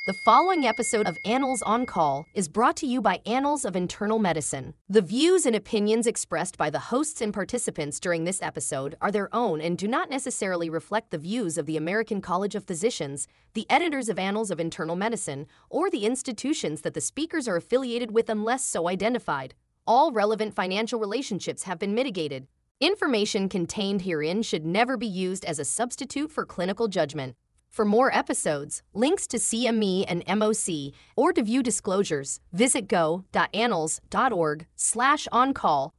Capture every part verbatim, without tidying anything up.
The following episode of Annals on Call is brought to you by Annals of Internal Medicine. The views and opinions expressed by the hosts and participants during this episode are their own and do not necessarily reflect the views of the American College of Physicians, the editors of Annals of Internal Medicine, or the institutions that the speakers are affiliated with unless so identified. All relevant financial relationships have been mitigated. Information contained herein should never be used as a substitute for clinical judgment. For more episodes, links to C M E and M O C, or to view disclosures, visit go.annals.org slash on-call.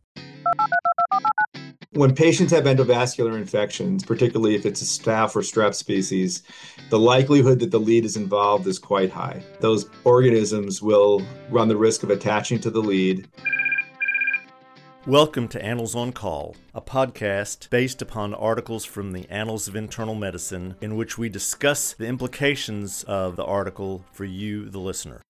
When patients have endovascular infections, particularly if it's a staph or strep species, the likelihood that the lead is involved is quite high. Those organisms will run the risk of attaching to the lead. Welcome to Annals on Call, a podcast based upon articles from the Annals of Internal Medicine in which we discuss the implications of the article for you, the listener.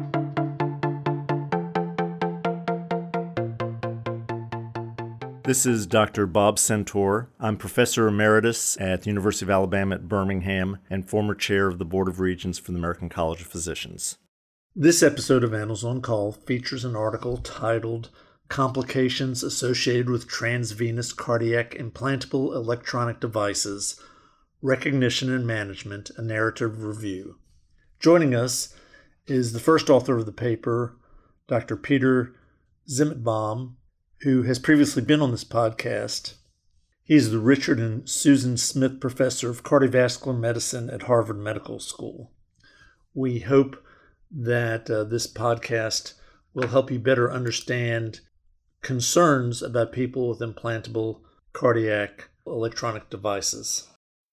This is Doctor Bob Centaur. I'm Professor Emeritus at the University of Alabama at Birmingham and former chair of the Board of Regents for the American College of Physicians. This episode of Annals on Call features an article titled Complications Associated with Transvenous Cardiac Implantable Electronic Devices, Recognition and Management, a Narrative Review. Joining us is the first author of the paper, Doctor Peter Zimmetbaum, who has previously been on this podcast. He is the Richard and Susan Smith Professor of Cardiovascular Medicine at Harvard Medical School. We hope that uh, this podcast will help you better understand concerns about people with implantable cardiac electronic devices.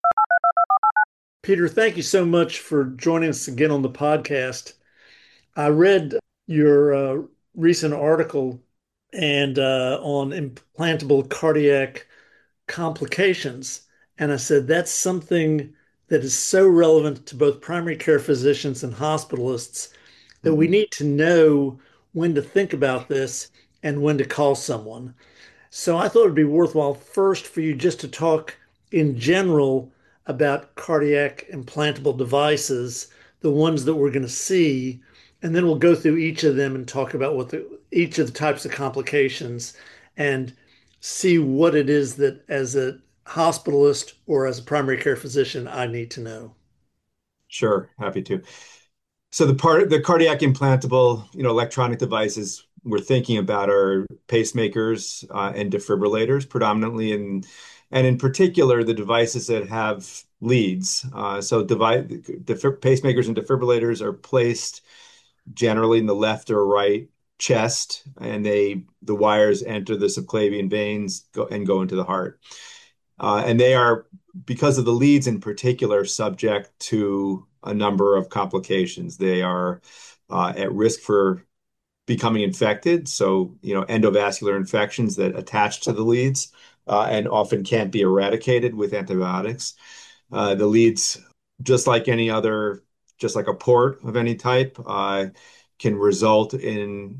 Peter, thank you so much for joining us again on the podcast. I read your uh, recent article and uh, on implantable cardiac complications, and I said that's something that is so relevant to both primary care physicians and hospitalists that mm-hmm. we need to know when to think about this and when to call someone. So I thought it would be worthwhile first for you just to talk in general about cardiac implantable devices, the ones that we're going to see, and then we'll go through each of them and talk about what the, each of the types of complications and see what it is that as a hospitalist or as a primary care physician I need to know. Sure, happy to. So the part the cardiac implantable, you know, electronic devices we're thinking about are pacemakers uh, and defibrillators predominantly, and and in particular the devices that have leads. Uh, so device, def- pacemakers and defibrillators are placed generally in the left or right chest, and they the wires enter the subclavian veins go, and go into the heart. Uh, and they are, because of the leads in particular, subject to a number of complications. They are uh, at risk for becoming infected. So, you know, endovascular infections that attach to the leads uh, and often can't be eradicated with antibiotics. Uh, the leads, just like any other, just like a port of any type, uh, can result in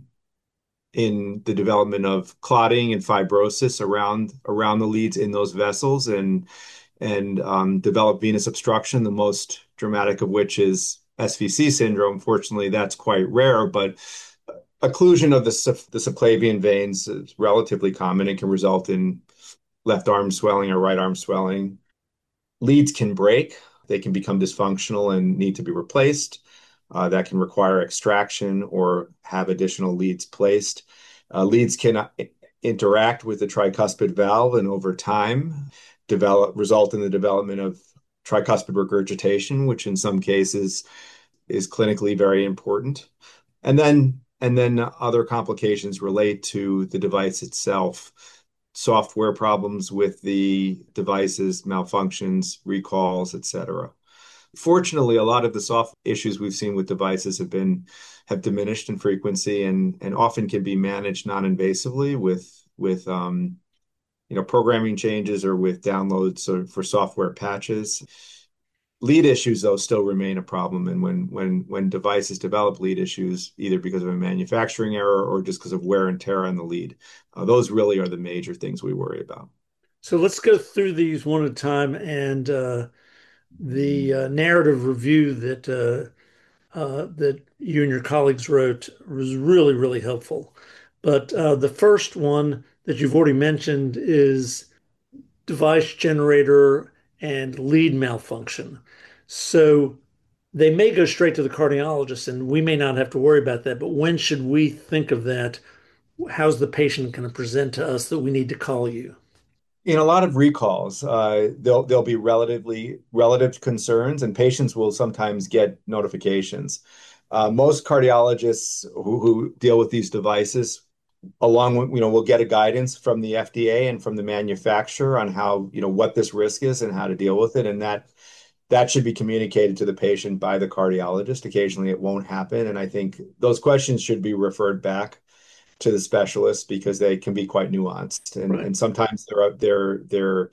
in the development of clotting and fibrosis around around the leads in those vessels, and and um, develop venous obstruction, the most dramatic of which is S V C syndrome. Fortunately, that's quite rare, but occlusion of the, the subclavian veins is relatively common and can result in left arm swelling or right arm swelling. Leads can break. They can become dysfunctional and need to be replaced. Uh, that can require extraction or have additional leads placed. Uh, leads can interact with the tricuspid valve and over time develop result in the development of tricuspid regurgitation, which in some cases is clinically very important. And then and then other complications relate to the device itself. Software problems with the devices, malfunctions, recalls, et cetera. Fortunately, a lot of the soft issues we've seen with devices have been have diminished in frequency and and often can be managed non-invasively with with um, you know programming changes or with downloads or for software patches. Lead issues, though, still remain a problem, and when when when devices develop lead issues, either because of a manufacturing error or just because of wear and tear on the lead, uh, those really are the major things we worry about. So let's go through these one at a time, and uh, the uh, narrative review that uh, uh, that you and your colleagues wrote was really, really helpful. But uh, the first one that you've already mentioned is device generator and lead malfunction. So they may go straight to the cardiologist, and we may not have to worry about that. But when should we think of that? How's the patient going to present to us that we need to call you? In a lot of recalls, uh, there'll there'll be relatively relative concerns, and patients will sometimes get notifications. Uh, most cardiologists who, who deal with these devices, along with, you know, will get a guidance from the F D A and from the manufacturer on how, you know, what this risk is and how to deal with it, and that that should be communicated to the patient by the cardiologist. Occasionally, it won't happen, and I think those questions should be referred back to the specialist because they can be quite nuanced, and Right. and sometimes they're they're they're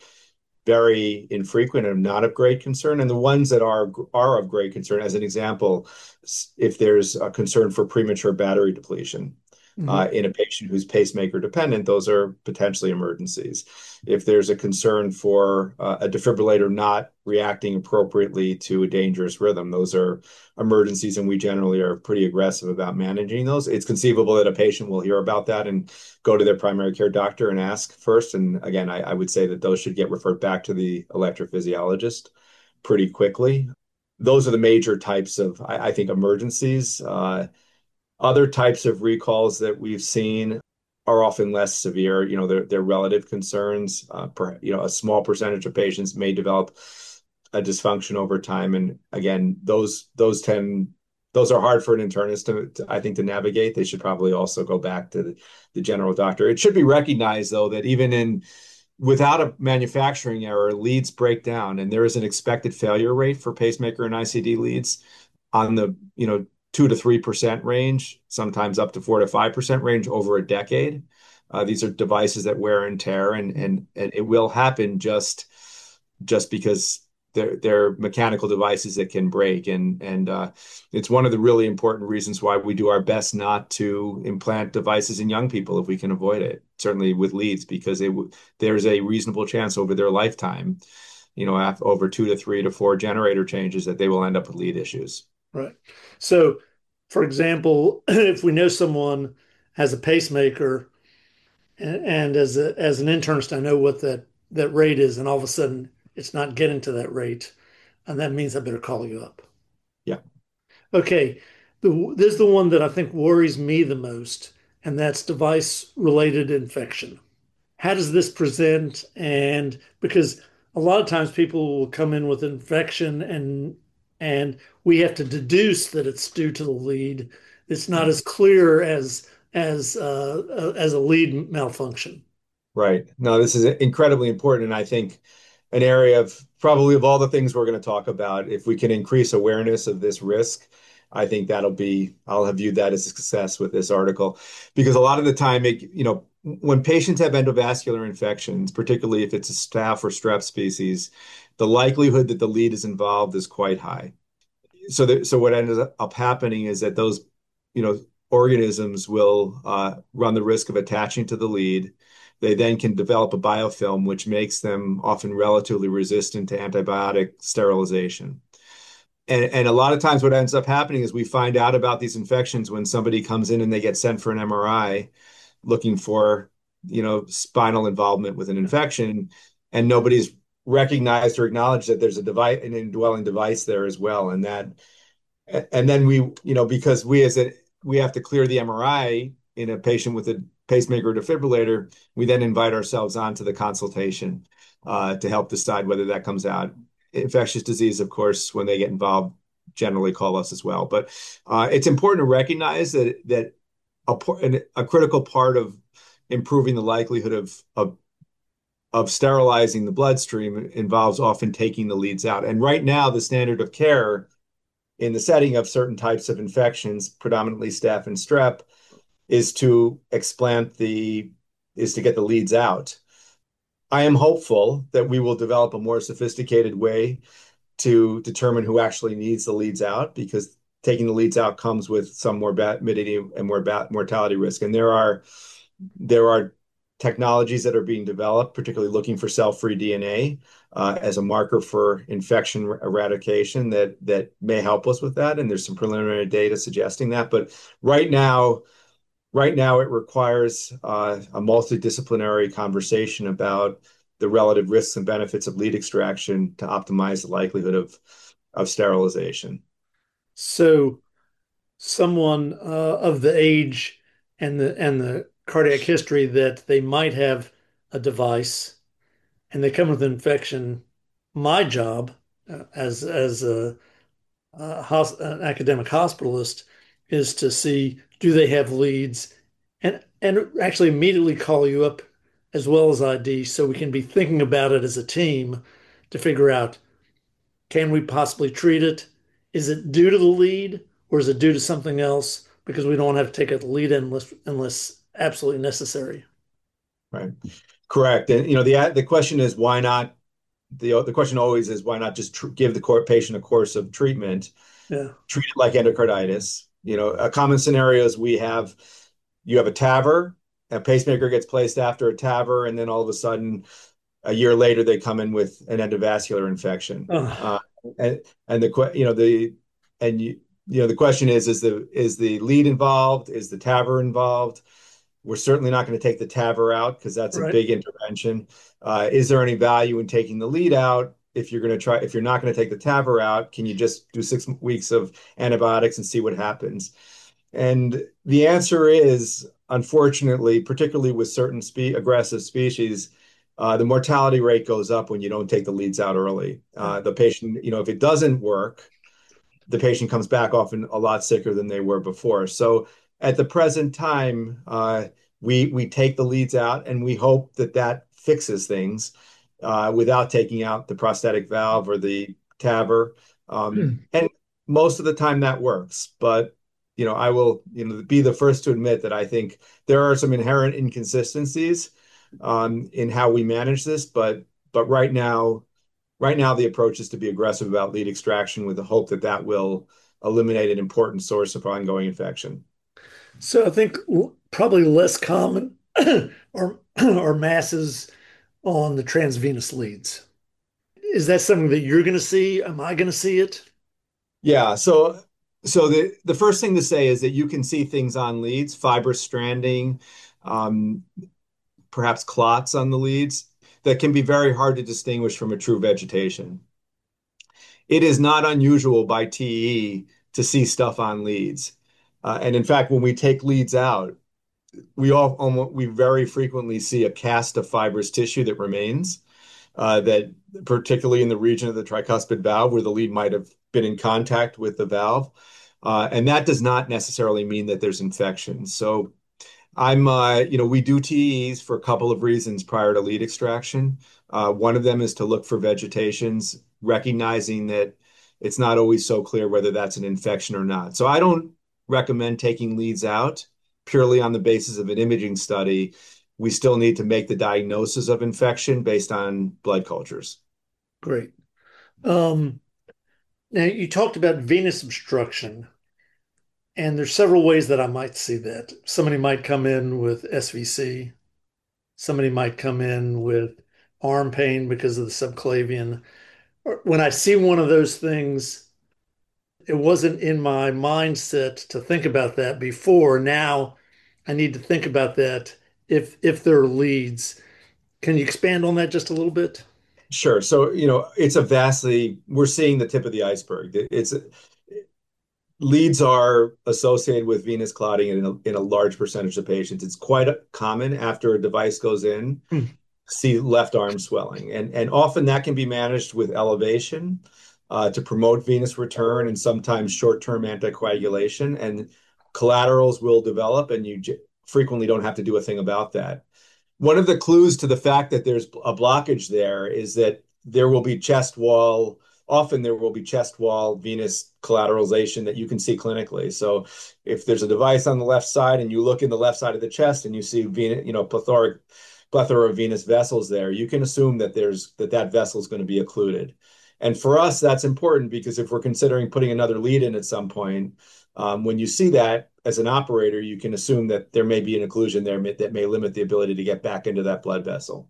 very infrequent and not of great concern. And the ones that are are of great concern, as an example, if there's a concern for premature battery depletion Mhm. uh, in a patient who's pacemaker dependent, those are potentially emergencies. If there's a concern for uh, a defibrillator not reacting appropriately to a dangerous rhythm, those are emergencies, and we generally are pretty aggressive about managing those. It's conceivable that a patient will hear about that and go to their primary care doctor and ask first. And again, I, I would say that those should get referred back to the electrophysiologist pretty quickly. Those are the major types of, I, I think, emergencies. Uh, other types of recalls that we've seen are often less severe. You know, they're, they're relative concerns. Uh, per, you know, a small percentage of patients may develop a dysfunction over time. And again, those those tend those are hard for an internist to, to I think to navigate. They should probably also go back to the, the general doctor. It should be recognized though that even in without a manufacturing error, leads break down, and there is an expected failure rate for pacemaker and I C D leads on the, you know, two to three percent range, sometimes up to four to five percent range over a decade. Uh, these are devices that wear and tear, and and, and it will happen just just because they're they're mechanical devices that can break, and and uh, it's one of the really important reasons why we do our best not to implant devices in young people if we can avoid it. Certainly with leads, because they there's a reasonable chance over their lifetime, you know, after, over two to three to four generator changes, that they will end up with lead issues. Right. So, for example, if we know someone has a pacemaker, and, and as a, as an internist, I know what that that rate is, and all of a sudden it's not getting to that rate, and that means I better call you up. Yeah. Okay, the, this is the one that I think worries me the most, and that's device-related infection. How does this present? And because a lot of times people will come in with infection and and we have to deduce that it's due to the lead. It's not as clear as as uh, as a lead malfunction. Right. No, this is incredibly important. And I think an area of probably of all the things we're going to talk about, if we can increase awareness of this risk, I think that'll be, I'll have viewed that as a success with this article. Because a lot of the time, it, you know, when patients have endovascular infections, particularly if it's a staph or strep species, the likelihood that the lead is involved is quite high. So that, so what ends up happening is that those, you know, organisms will uh, run the risk of attaching to the lead. They then can develop a biofilm, which makes them often relatively resistant to antibiotic sterilization. And, and a lot of times what ends up happening is we find out about these infections when somebody comes in and they get sent for an M R I looking for, you know, spinal involvement with an infection, and nobody's recognized or acknowledged that there's a device, an indwelling device there as well. And that, and then we, you know, because we as a, we have to clear the M R I in a patient with a pacemaker or defibrillator, we then invite ourselves onto the consultation uh, to help decide whether that comes out. Infectious disease, of course, when they get involved, generally call us as well. But uh, it's important to recognize that that a, a critical part of improving the likelihood of, of of sterilizing the bloodstream involves often taking the leads out. And right now, the standard of care in the setting of certain types of infections, predominantly staph and strep, is to explant the is to get the leads out. I am hopeful that we will develop a more sophisticated way to determine who actually needs the leads out, because taking the leads out comes with some morbidity and more mortality risk. And there are there are technologies that are being developed, particularly looking for cell-free D N A uh, as a marker for infection eradication that that may help us with that. And there's some preliminary data suggesting that. But right now, right now it requires uh, a multidisciplinary conversation about the relative risks and benefits of lead extraction to optimize the likelihood of of sterilization. So someone uh, of the age and the and the cardiac history that they might have a device and they come with an infection, my job uh, as as a, a hos- an academic hospitalist is to see do they have leads and and actually immediately call you up as well as I D so we can be thinking about it as a team to figure out can we possibly treat it? Is it due to the lead or is it due to something else? Because we don't have to take a lead in unless, unless absolutely necessary. Right. Correct. And you know the the question is why not the the question always is why not just tr give the court patient a course of treatment, Yeah. treat it like endocarditis. You know, a common scenario is we have you have a T A V R, a pacemaker gets placed after a T A V R, and then all of a sudden a year later they come in with an endovascular infection. Oh. Uh, and and the you know the and you you know the question is is the is the lead involved? Is the T A V R involved? We're certainly not going to take the T A V R out because that's a Right. big intervention. Uh, is there any value in taking the lead out? If you're going to try, if you're not going to take the T A V R out, can you just do six weeks of antibiotics and see what happens? And the answer is, unfortunately, particularly with certain spe aggressive species, uh, the mortality rate goes up when you don't take the leads out early. Uh, the patient, you know, if it doesn't work, the patient comes back often a lot sicker than they were before. So at the present time, uh, we we take the leads out and we hope that that fixes things uh, without taking out the prosthetic valve or the T A V R. Um, and most of the time that works. But you know, I will you know be the first to admit that I think there are some inherent inconsistencies um, in how we manage this. But but right now. Right now, the approach is to be aggressive about lead extraction with the hope that that will eliminate an important source of ongoing infection. So I think probably less common are, are masses on the transvenous leads. Is that something that you're going to see? Am I going to see it? Yeah, so so the the first thing to say is that you can see things on leads, fibrous stranding, um, perhaps clots on the leads that can be very hard to distinguish from a true vegetation. It is not unusual by T E to see stuff on leads. Uh, and in fact, when we take leads out, we all almost, we very frequently see a cast of fibrous tissue that remains, uh, that particularly in the region of the tricuspid valve where the lead might have been in contact with the valve. Uh, and that does not necessarily mean that there's infection. So I'm, uh, you know, we do T Es for a couple of reasons prior to lead extraction. Uh, one of them is to look for vegetations, recognizing that it's not always so clear whether that's an infection or not. So I don't recommend taking leads out purely on the basis of an imaging study. We still need to make the diagnosis of infection based on blood cultures. Great. Um, now you talked about venous obstruction. And there's several ways that I might see that. Somebody might come in with S V C. Somebody might come in with arm pain because of the subclavian. When I see one of those things, it wasn't in my mindset to think about that before. Now I need to think about that if if there are leads. Can you expand on that just a little bit? Sure. So, you know, it's a vastly, we're seeing the tip of the iceberg. It's leads are associated with venous clotting in a, in a large percentage of patients. It's quite a, common after a device goes in, Hmm. see left arm swelling. And, and often that can be managed with elevation uh, to promote venous return and sometimes short-term anticoagulation. And collaterals will develop and you j- frequently don't have to do a thing about that. One of the clues to the fact that there's a blockage there is that there will be chest wall often there will be chest wall venous collateralization that you can see clinically. So if there's a device on the left side and you look in the left side of the chest and you see venous, you know, plethoric plethora of venous vessels there, you can assume that there's that that vessel is going to be occluded. And for us, that's important because if we're considering putting another lead in at some point, um, when you see that as an operator, you can assume that there may be an occlusion there may, that may limit the ability to get back into that blood vessel.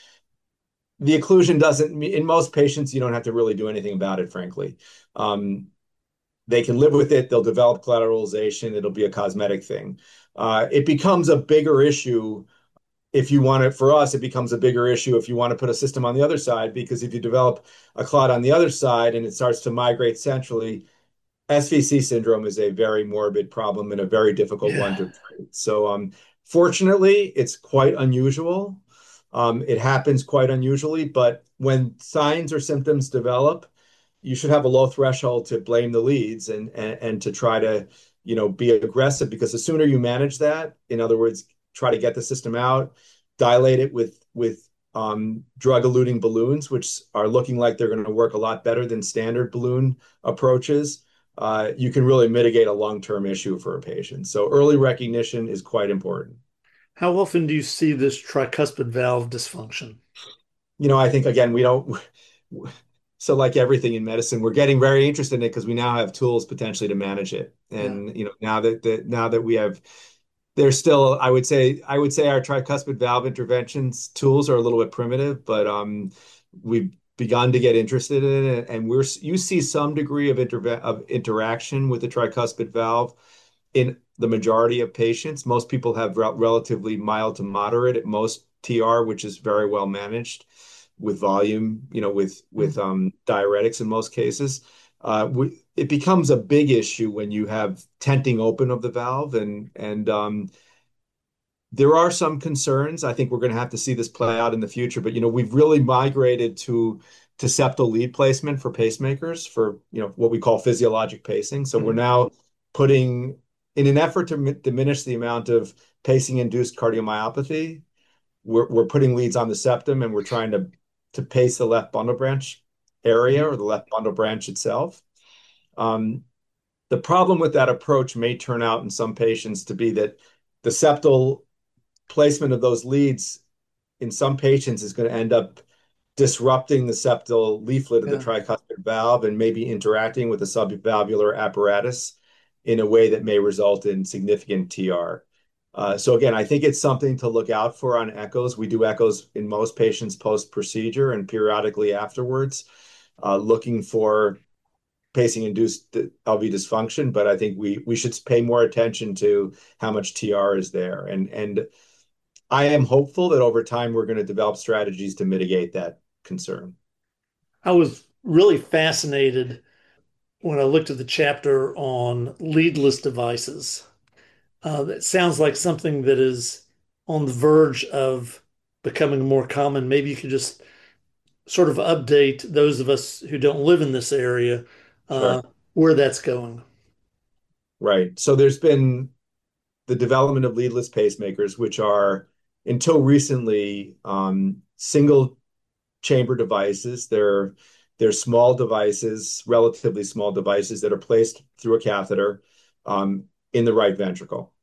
The occlusion doesn't, in most patients, you don't have to really do anything about it, frankly. Um, they can live with it. They'll develop collateralization. It'll be a cosmetic thing. Uh, it becomes a bigger issue if you want it. For us, it becomes a bigger issue if you want to put a system on the other side, because if you develop a clot on the other side and it starts to migrate centrally, S V C syndrome is a very morbid problem and a very difficult one Yeah. to treat. So um, fortunately, it's quite unusual. Um, it happens quite unusually, but when signs or symptoms develop, you should have a low threshold to blame the leads and, and, and to try to, you know, be aggressive, because the sooner you manage that, in other words, try to get the system out, dilate it with, with um, drug-eluting balloons, which are looking like they're going to work a lot better than standard balloon approaches, uh, you can really mitigate a long-term issue for a patient. So early recognition is quite important. How often do you see this tricuspid valve dysfunction? You know, I think, again, we don't, so like everything in medicine, we're getting very interested in it because we now have tools potentially to manage it. Yeah. And, you know, now that, that now that we have, there's still, I would say, I would say our tricuspid valve interventions tools are a little bit primitive, but um, we've begun to get interested in it, and we're you see some degree of interve of interaction with the tricuspid valve in the majority of patients. Most people have rel relatively mild to moderate at most T R, which is very well managed with volume, you know, with with um, diuretics in most cases. Uh, we, it becomes a big issue when you have tenting open of the valve, and and um, there are some concerns. I think we're going to have to see this play out in the future, but you know, we've really migrated to to septal lead placement for pacemakers for, you know, what we call physiologic pacing. So we're now putting, in an effort to diminish the amount of pacing-induced cardiomyopathy, we're we're putting leads on the septum, and we're trying to to pace the left bundle branch area or the left bundle branch itself. Um, the problem with that approach may turn out in some patients to be that the septal placement of those leads in some patients is going to end up disrupting the septal leaflet of the Yeah. tricuspid valve and maybe interacting with the subvalvular apparatus in a way that may result in significant T R. Uh, so again, I think it's something to look out for on echoes. We do echoes in most patients post-procedure and periodically afterwards, uh, looking for pacing-induced L V dysfunction. But I think we we should pay more attention to how much T R is there. And and I am hopeful that over time we're going to develop strategies to mitigate that concern. I was really fascinated when I looked at the chapter on leadless devices. Uh, that sounds like something that is on the verge of becoming more common. Maybe you could just sort of update those of us who don't live in this area uh, Sure. where that's going. Right. So there's been the development of leadless pacemakers, which are until recently um, single chamber devices. They're they're small devices, relatively small devices that are placed through a catheter um, in the right ventricle.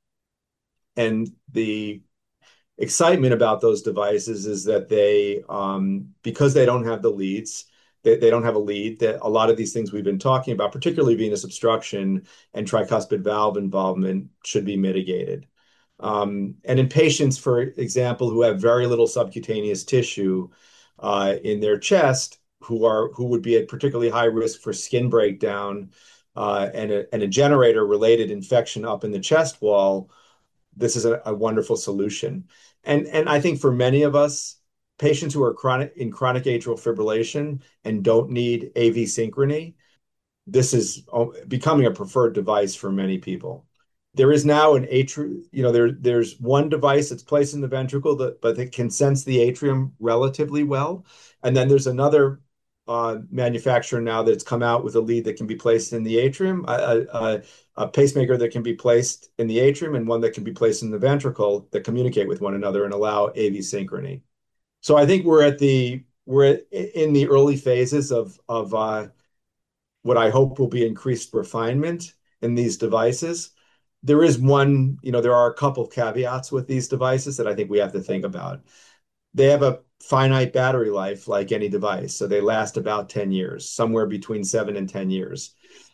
And the excitement about those devices is that they, um, because they don't have the leads, they, they don't have a lead, that a lot of these things we've been talking about, particularly venous obstruction and tricuspid valve involvement, should be mitigated. Um, and in patients, for example, who have very little subcutaneous tissue uh, in their chest, who are who would be at particularly high risk for skin breakdown uh, and, a, and a generator-related infection up in the chest wall, this is a, a wonderful solution. And, and I think for many of us, patients who are chronic in chronic atrial fibrillation and don't need A V synchrony, this is becoming a preferred device for many people. There is now an atrium, you know, there, there's one device that's placed in the ventricle, that, but it can sense the atrium relatively well. And then there's another uh, manufacturer now that's come out with a lead that can be placed in the atrium, a, a, a pacemaker that can be placed in the atrium, and one that can be placed in the ventricle that communicate with one another and allow A V synchrony. So I think we're at the we're in the early phases of of uh, what I hope will be increased refinement in these devices. There is one, you know, there are a couple of caveats with these devices that I think we have to think about. They have a finite battery life like any device. So they last about ten years, somewhere between seven and ten years.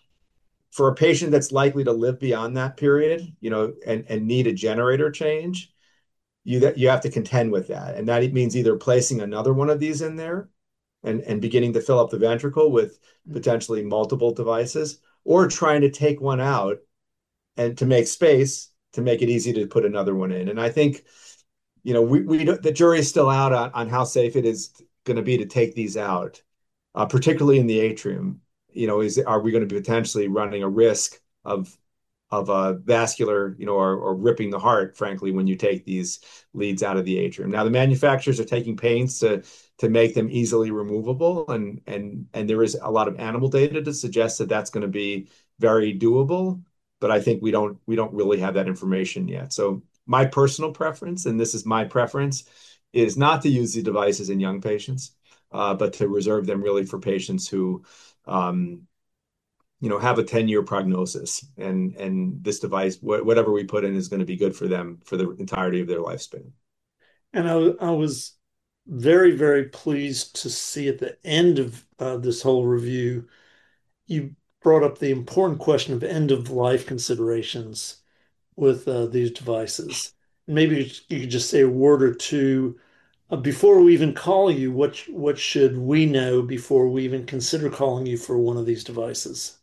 For a patient that's likely to live beyond that period, you know, and, and need a generator change, you that you have to contend with that. And that means either placing another one of these in there and, and beginning to fill up the ventricle with potentially multiple devices, or trying to take one out and to make space to make it easy to put another one in. And I think, you know, we, we the jury is still out on, on how safe it is going to be to take these out, uh, particularly in the atrium. You know, is are we going to be potentially running a risk of of a vascular, you know, or, or ripping the heart, frankly, when you take these leads out of the atrium. Now, the manufacturers are taking pains to to make them easily removable, and and and there is a lot of animal data to suggest that that's going to be very doable. But I think we don't we don't really have that information yet. So my personal preference, and this is my preference, is not to use the devices in young patients, uh, but to reserve them really for patients who, um, you know, have a ten-year prognosis, and and this device, wh whatever we put in, is going to be good for them for the entirety of their lifespan. And I, I was very, very pleased to see at the end of uh, this whole review, you brought up the important question of end-of-life considerations with uh, these devices. Maybe you could just say a word or two uh, before we even call you. What what should we know before we even consider calling you for one of these devices?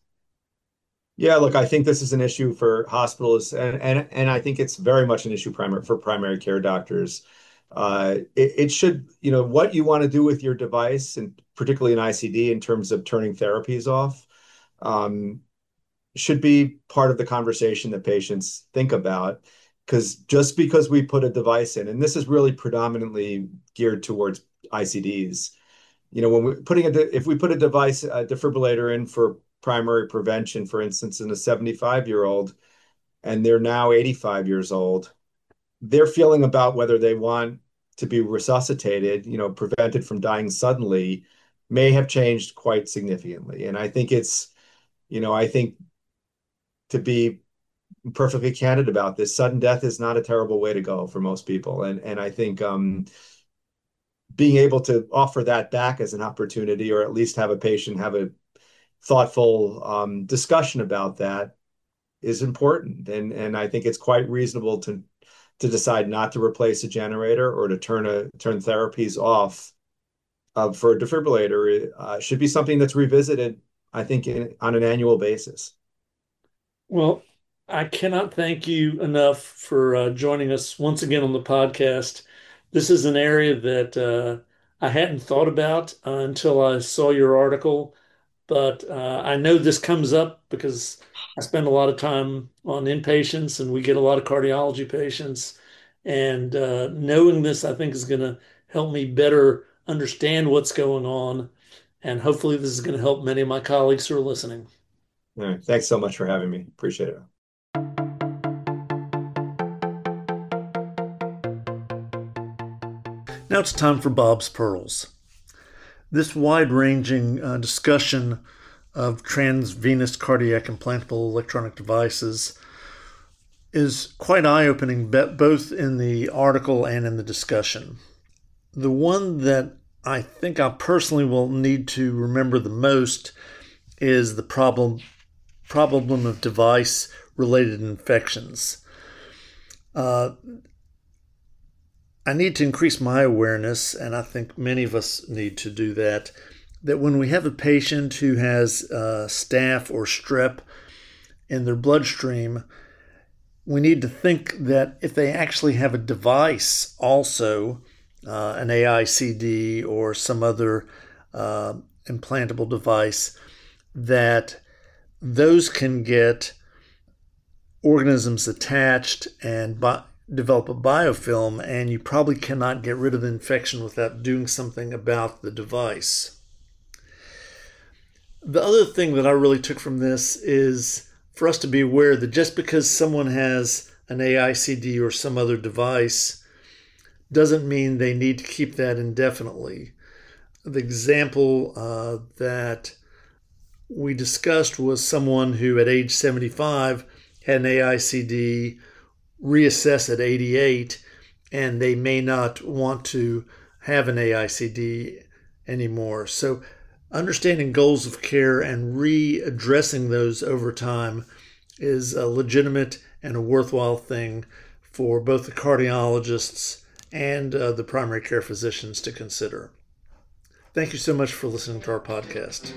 Yeah, look, I think this is an issue for hospitals, and and and I think it's very much an issue primary for primary care doctors. Uh, it, it should, you know, what you want to do with your device, and particularly in I C D, in terms of turning therapies off, um, should be part of the conversation that patients think about. Because just because we put a device in, and this is really predominantly geared towards I C Ds, you know, when we're putting a, if we put a device, a defibrillator in for primary prevention, for instance, in a seventy-five year old, and they're now eighty-five years old, their feeling about whether they want to be resuscitated, you know, prevented from dying suddenly, may have changed quite significantly. And I think it's, you know, I think to be perfectly candid about this, sudden death is not a terrible way to go for most people. And, and I think um, being able to offer that back as an opportunity, or at least have a patient have a thoughtful um, discussion about that, is important. And, and I think it's quite reasonable to to decide not to replace a generator or to turn a turn therapies off uh, for a defibrillator. Uh, should be something that's revisited, I think, in, on an annual basis. Well, I cannot thank you enough for uh, joining us once again on the podcast. This is an area that uh, I hadn't thought about uh, until I saw your article, but uh, I know this comes up because I spend a lot of time on inpatients, and we get a lot of cardiology patients. And uh, knowing this, I think, is going to help me better understand what's going on. And hopefully this is going to help many of my colleagues who are listening. All right. Thanks so much for having me. Appreciate it. Now it's time for Bob's Pearls. This wide-ranging uh, discussion of transvenous cardiac implantable electronic devices is quite eye-opening, both in the article and in the discussion. The one that I think I personally will need to remember the most is the problem problem of device-related infections. Uh, I need to increase my awareness, and I think many of us need to do that, that when we have a patient who has uh, staph or strep in their bloodstream, we need to think that if they actually have a device also, uh, an A I C D or some other uh, implantable device, that those can get organisms attached and bi- develop a biofilm, and you probably cannot get rid of the infection without doing something about the device. The other thing that I really took from this is for us to be aware that just because someone has an A I C D or some other device doesn't mean they need to keep that indefinitely. The example uh, that we discussed was someone who at age seventy-five had an A I C D, reassess at eighty-eight, and they may not want to have an A I C D anymore. So understanding goals of care and readdressing those over time is a legitimate and a worthwhile thing for both the cardiologists and uh, the primary care physicians to consider. Thank you so much for listening to our podcast.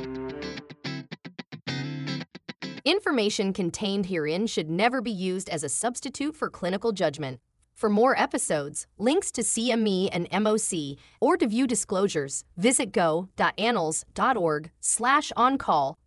Information contained herein should never be used as a substitute for clinical judgment. For more episodes, links to C M E and M O C, or to view disclosures, visit go.annals.org slash on-call